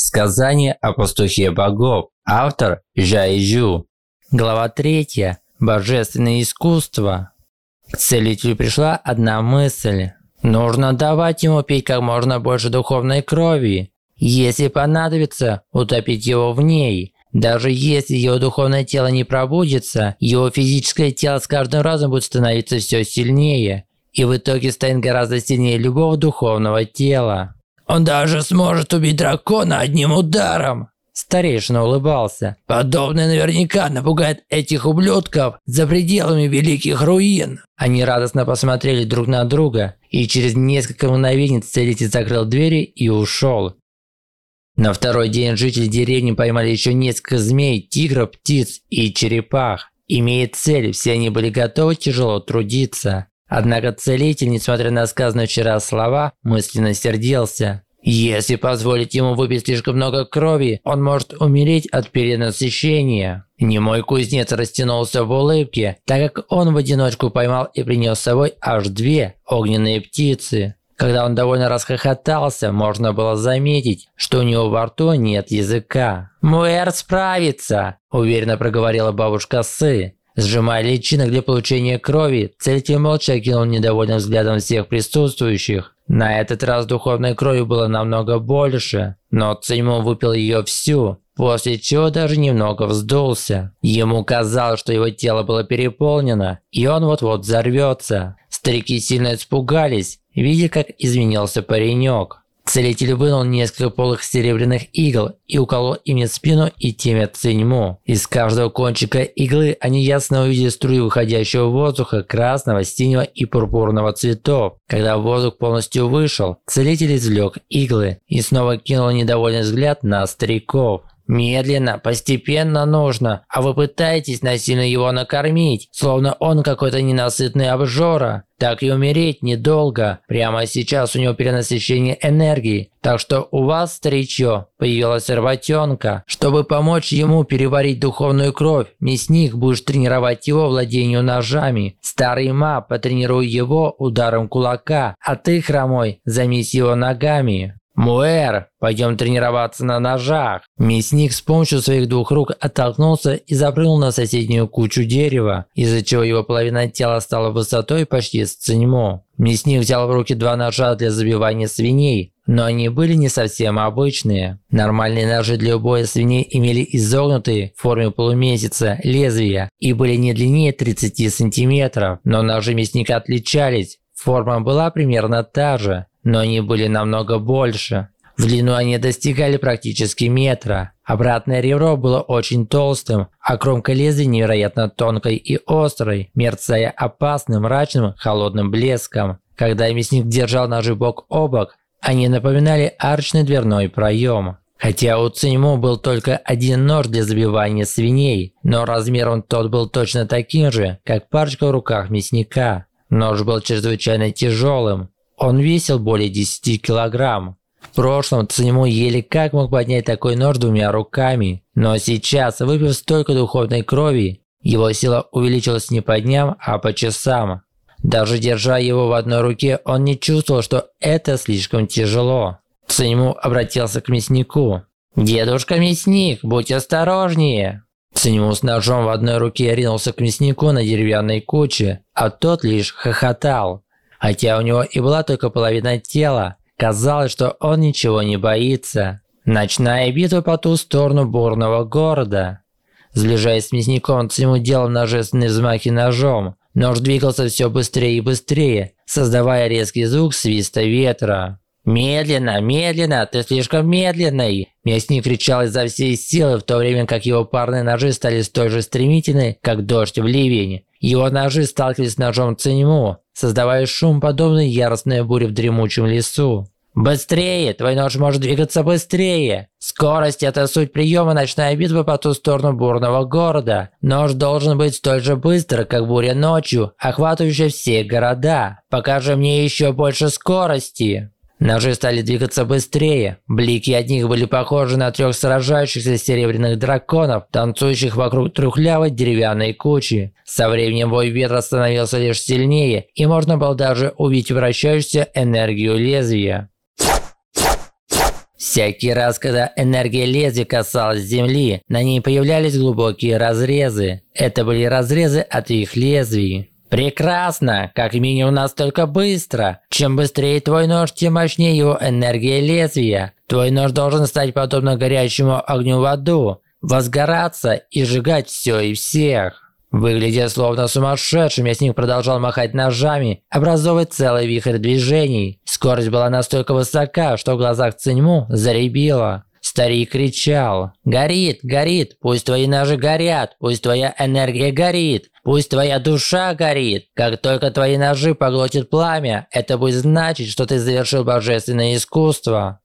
Сказание о пастухе богов. Автор Жайжу. Глава 3. Божественное искусство. К целителю пришла одна мысль. Нужно давать ему пить как можно больше духовной крови. Если понадобится, утопить его в ней. Даже если его духовное тело не пробудится, его физическое тело с каждым разом будет становиться все сильнее. И в итоге станет гораздо сильнее любого духовного тела. Он даже сможет убить дракона одним ударом. Старейшина улыбался. Подобное наверняка напугает этих ублюдков за пределами великих руин. Они радостно посмотрели друг на друга, и через несколько мгновений целитель закрыл двери и ушел. На второй день жители деревни поймали еще несколько змей, тигров, птиц и черепах. Имея цель, все они были готовы тяжело трудиться. Однако целитель, несмотря на сказанные вчера слова, мысленно сердился. Если позволить ему выпить слишком много крови, он может умереть от перенасыщения. Немой кузнец растянулся в улыбке, так как он в одиночку поймал и принес с собой аж 2 огненные птицы. Когда он довольно расхохотался, можно было заметить, что у него во рту нет языка. «Муэр справится», – уверенно проговорила бабушка Сы. Сжимая личинок для получения крови, целитель молча окинул недовольным взглядом всех присутствующих. На этот раз духовной крови было намного больше, но Циньму выпил ее всю, после чего даже немного вздулся. Ему казалось, что его тело было переполнено, и он вот-вот взорвется. Старики сильно испугались, видя, как изменился паренек. Целитель вынул несколько полых серебряных игл и уколол ими спину и темя Циньму. Из каждого кончика иглы они ясно увидели струю выходящего воздуха красного, синего и пурпурного цветов. Когда воздух полностью вышел, целитель извлек иглы и снова кинул недовольный взгляд на стариков. «Медленно, постепенно нужно, а вы пытаетесь насильно его накормить, словно он какой-то ненасытный обжора. Так и умереть недолго. Прямо сейчас у него перенасыщение энергии, так что у вас, старичье, появилась работенка. Чтобы помочь ему переварить духовную кровь, мясник будешь тренировать его владению ножами. Старый ма, потренируй его ударом кулака, а ты, хромой, займись его ногами. Муэр, пойдем тренироваться на ножах». Мясник с помощью своих 2 рук оттолкнулся и запрыгнул на соседнюю кучу дерева, из-за чего его половина тела стала высотой почти с Циньму. Мясник взял в руки 2 ножа для забивания свиней, но они были не совсем обычные. Нормальные ножи для убоя свиней имели изогнутые в форме полумесяца лезвия и были не длиннее 30 сантиметров, но ножи мясника отличались. Форма была примерно та же, но они были намного больше. В длину они достигали практически метра. Обратное ребро было очень толстым, а кромка лезвия невероятно тонкой и острой, мерцая опасным, мрачным, холодным блеском. Когда мясник держал ножи бок о бок, они напоминали арочный дверной проем. Хотя у Циньму был только 1 нож для забивания свиней, но размером тот был точно таким же, как парочка в руках мясника. Нож был чрезвычайно тяжелым. Он весил более 10 килограмм. В прошлом Циньму еле как мог поднять такой нож 2 руками. Но сейчас, выпив столько духовной крови, его сила увеличилась не по дням, а по часам. Даже держа его в одной руке, он не чувствовал, что это слишком тяжело. Циньму обратился к мяснику. «Дедушка мясник, будь осторожнее!» Циньму с ножом в одной руке ринулся к мяснику на деревянной куче, а тот лишь хохотал. Хотя у него и была только половина тела, казалось, что он ничего не боится. Ночная битва по ту сторону бурного города. Сближаясь с мясником, Циньму делал множественные взмахи ножом. Нож двигался все быстрее и быстрее, создавая резкий звук свиста ветра. «Медленно, медленно, ты слишком медленный!» Мясник кричал изо всей силы, в то время как его парные ножи стали столь же стремительны, как дождь в ливень. Его ножи сталкивались с ножом Циньму, создавая шум, подобный яростной буре в дремучем лесу. «Быстрее! Твой нож может двигаться быстрее! Скорость – это суть приема ночная битва по ту сторону бурного города. Нож должен быть столь же быстр, как буря ночью, охватывающая все города. Покажи мне еще больше скорости!» Ножи стали двигаться быстрее. Блики от них были похожи на 3 сражающихся серебряных драконов, танцующих вокруг трухлявой деревянной кучи. Со временем вой ветра становился лишь сильнее, и можно было даже увидеть вращающуюся энергию лезвия. Всякий раз, когда энергия лезвия касалась земли, на ней появлялись глубокие разрезы. Это были разрезы от их лезвий. Прекрасно! Как минимум настолько быстро. Чем быстрее твой нож, тем мощнее его энергия лезвия. Твой нож должен стать подобно горящему огню в аду, возгораться и сжигать все и всех. Выглядя словно сумасшедший, мясник продолжал махать ножами, образовывая целый вихрь движений. Скорость была настолько высока, что в глазах Циньму заребило. Старик кричал: «Горит, горит, пусть твои ножи горят, пусть твоя энергия горит, пусть твоя душа горит. Как только твои ножи поглотит пламя, это будет значить, что ты завершил божественное искусство».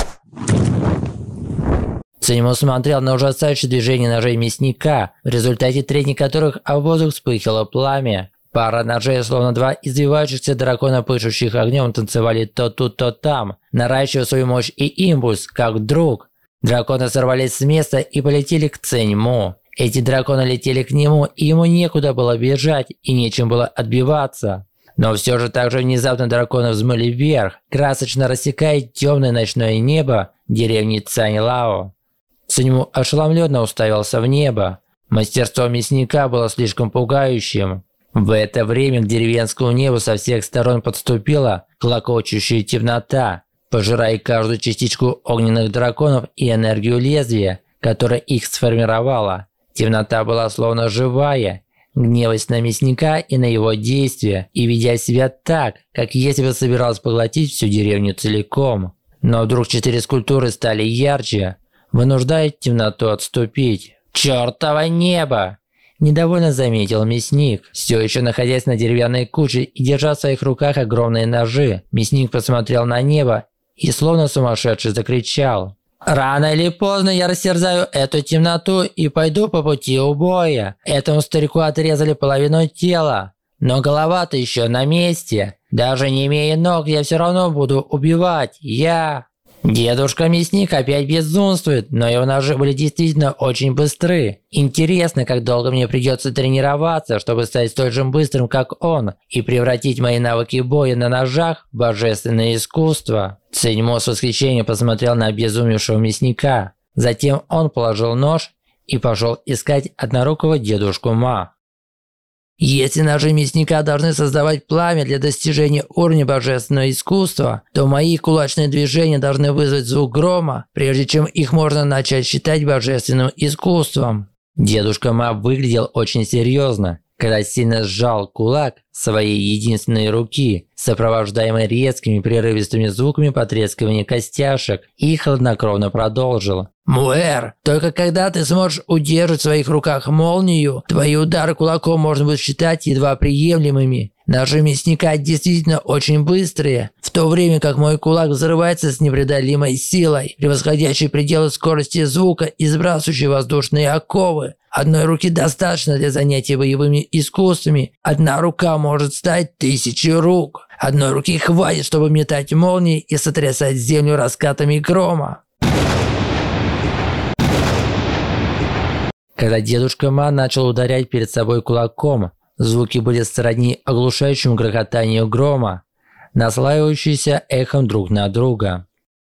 Циньму смотрел на ужасающее движение ножей мясника, в результате трения которых в воздух вспыхивало пламя. Пара ножей, словно два извивающихся дракона, пышущих огнем, танцевали то тут, то там, наращивая свою мощь и импульс, как вдруг. Драконы сорвались с места и полетели к Циньму. Эти драконы летели к нему, и ему некуда было бежать и нечем было отбиваться. Но все же так же внезапно драконы взмыли вверх, красочно рассекая темное ночное небо деревни Цаньлао. Циньму ошеломленно уставился в небо. Мастерство мясника было слишком пугающим. В это время к деревенскому небу со всех сторон подступила клокочущая темнота, пожирая каждую частичку огненных драконов и энергию лезвия, которая их сформировала. Темнота была словно живая, гневаясь на мясника и на его действия, и ведя себя так, как если бы собиралась поглотить всю деревню целиком. Но вдруг 4 скульптуры стали ярче, вынуждая темноту отступить. «Чёртово небо!» – недовольно заметил мясник, все еще находясь на деревянной куче и держа в своих руках огромные ножи. Мясник посмотрел на небо и словно сумасшедший закричал: «Рано или поздно я растерзаю эту темноту и пойду по пути убоя. Этому старику отрезали половину тела, но голова-то еще на месте. Даже не имея ног, я все равно буду убивать. Дедушка-мясник опять безумствует, но его ножи были действительно очень быстры. Интересно, как долго мне придется тренироваться, чтобы стать столь же быстрым, как он, и превратить мои навыки боя на ножах в божественное искусство». Циньму с восхищением посмотрел на обезумевшего мясника. Затем он положил нож и пошел искать однорукого дедушку Ма. «Если ножи мясника должны создавать пламя для достижения уровня божественного искусства, то мои кулачные движения должны вызвать звук грома, прежде чем их можно начать считать божественным искусством». Дедушка Ма выглядел очень серьезно, когда сильно сжал кулак своей единственной руки, сопровождаемый резкими прерывистыми звуками потрескивания костяшек, и хладнокровно продолжил: «Муэр, только когда ты сможешь удержать в своих руках молнию, твои удары кулаком можно будет считать едва приемлемыми. Ножи мясника действительно очень быстрые, в то время как мой кулак взрывается с непреодолимой силой, превосходящей пределы скорости звука и сбрасывающей воздушные оковы. Одной руки достаточно для занятия боевыми искусствами. Одна рука может стать 1000 рук. Одной руки хватит, чтобы метать молнии и сотрясать землю раскатами грома». Когда дедушка Ма начал ударять перед собой кулаком, звуки были сродни оглушающему грохотанию грома, наслаивающиеся эхом друг на друга.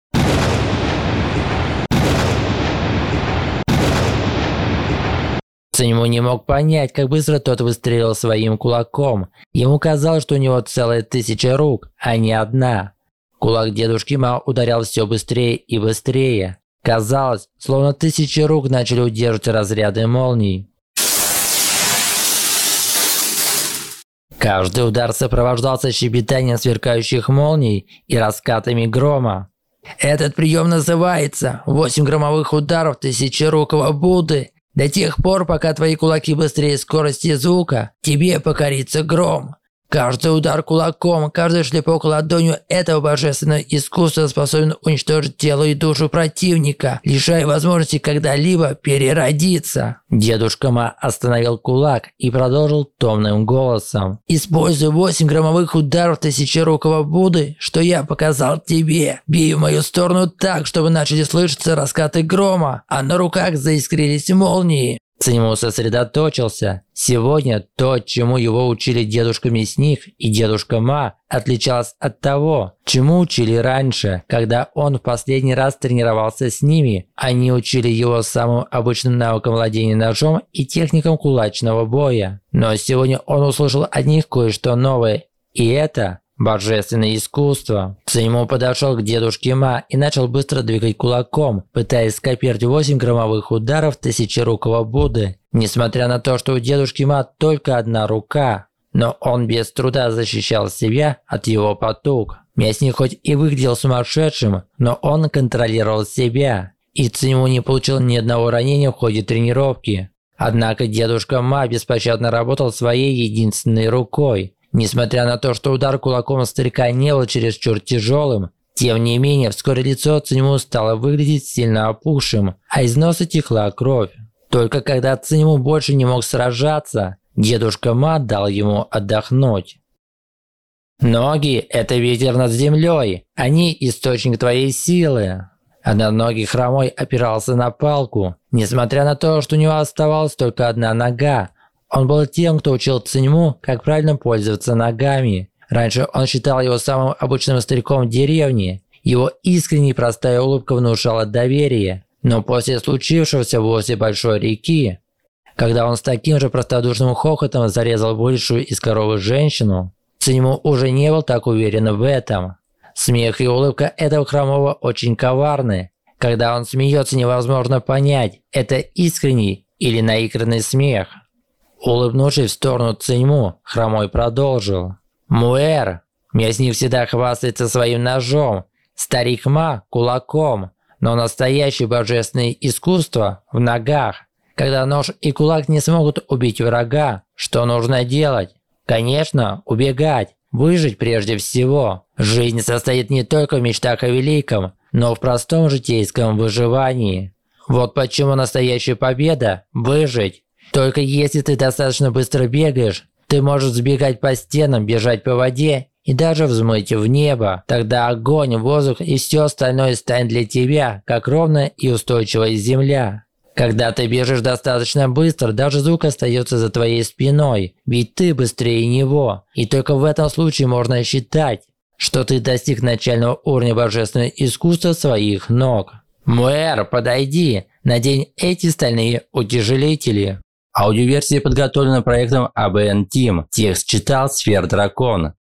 Циньму не мог понять, как быстро тот выстрелил своим кулаком. Ему казалось, что у него целая 1000 рук, а не одна. Кулак дедушки Ма ударял все быстрее и быстрее. Казалось, словно 1000 рук начали удерживать разряды молний. Каждый удар сопровождался щебетанием сверкающих молний и раскатами грома. «Этот прием называется 8 громовых ударов тысячерукого Будды. До тех пор, пока твои кулаки быстрее скорости звука, тебе покорится гром. Каждый удар кулаком, каждый шлепок ладонью этого божественного искусства способен уничтожить тело и душу противника, лишая возможности когда-либо переродиться». Дедушка Ма остановил кулак и продолжил томным голосом: «Используй 8 громовых ударов тысячерукого Будды, что я показал тебе. Бей в мою сторону так, чтобы начали слышаться раскаты грома, а на руках заискрились молнии. Циньму сосредоточился. Сегодня то, чему его учили дедушка-мясник и дедушка Ма, отличалось от того, чему учили раньше, когда он в последний раз тренировался с ними. Они учили его самым обычным навыкам владения ножом и техникам кулачного боя. Но сегодня он услышал от них кое-что новое, и это божественное искусство. Циньму подошел к дедушке Ма и начал быстро двигать кулаком, пытаясь скопировать 8 громовых ударов тысячерукого Будды. Несмотря на то, что у дедушки Ма только одна рука, но он без труда защищал себя от его потуг. Мясник хоть и выглядел сумасшедшим, но он контролировал себя, и Циньму не получил ни одного ранения в ходе тренировки. Однако дедушка Ма беспощадно работал своей единственной рукой. Несмотря на то, что удар кулаком старика не был чересчур тяжелым, тем не менее, вскоре лицо Циньму стало выглядеть сильно опухшим, а из носа текла кровь. Только когда Циньму больше не мог сражаться, дедушка Ма дал ему отдохнуть. «Ноги – это ветер над землей, они – источник твоей силы». Одноногий хромой опирался на палку. Несмотря на то, что у него оставалась только одна нога, он был тем, кто учил Циньму, как правильно пользоваться ногами. Раньше он считал его самым обычным стариком в деревне. Его искренняя и простая улыбка внушала доверие. Но после случившегося возле большой реки, когда он с таким же простодушным хохотом зарезал вылезшую из коровы женщину, Циньму уже не был так уверен в этом. Смех и улыбка этого хромого очень коварны. Когда он смеется, невозможно понять, это искренний или наигранный смех. Улыбнувшись в сторону Циньму, хромой продолжил. «Муэр, мясник всегда хвастается своим ножом, старик Ма – кулаком, но настоящее божественное искусство в ногах. Когда нож и кулак не смогут убить врага, что нужно делать? Конечно, убегать, выжить прежде всего. Жизнь состоит не только в мечтах о великом, но в простом житейском выживании. Вот почему настоящая победа – выжить. Только если ты достаточно быстро бегаешь, ты можешь сбегать по стенам, бежать по воде и даже взмыть в небо. Тогда огонь, воздух и все остальное станет для тебя, как ровная и устойчивая земля. Когда ты бежишь достаточно быстро, даже звук остается за твоей спиной, ведь ты быстрее него. И только в этом случае можно считать, что ты достиг начального уровня божественного искусства своих ног. Муэр, подойди, надень эти стальные утяжелители. Аудиоверсия подготовлена проектом ABN Team. Текст читал Сфер Дракон.